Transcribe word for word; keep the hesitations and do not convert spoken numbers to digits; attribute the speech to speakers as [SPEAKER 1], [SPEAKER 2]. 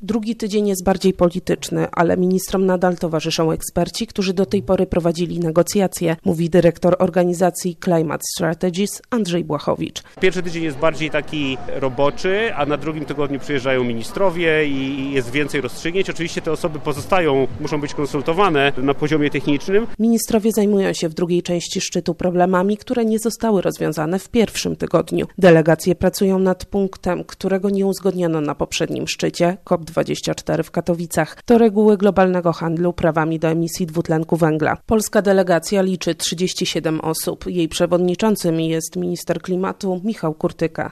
[SPEAKER 1] Drugi tydzień jest bardziej polityczny, ale ministrom nadal towarzyszą eksperci, którzy do tej pory prowadzili negocjacje, mówi dyrektor organizacji Climate Strategies Andrzej Błachowicz.
[SPEAKER 2] Pierwszy tydzień jest bardziej taki roboczy, a na drugim tygodniu przyjeżdżają ministrowie i jest więcej rozstrzygnięć. Oczywiście te osoby pozostają, muszą być konsultowane na poziomie technicznym.
[SPEAKER 1] Ministrowie zajmują się w drugiej części szczytu problemami, które nie zostały rozwiązane w pierwszym tygodniu. Delegacje pracują nad punktem, którego nie uzgodniono na poprzednim szczycie C O P dwadzieścia cztery w Katowicach. To reguły globalnego handlu prawami do emisji dwutlenku węgla. Polska delegacja liczy trzydzieści siedem osób. Jej przewodniczącym jest minister klimatu Michał Kurtyka.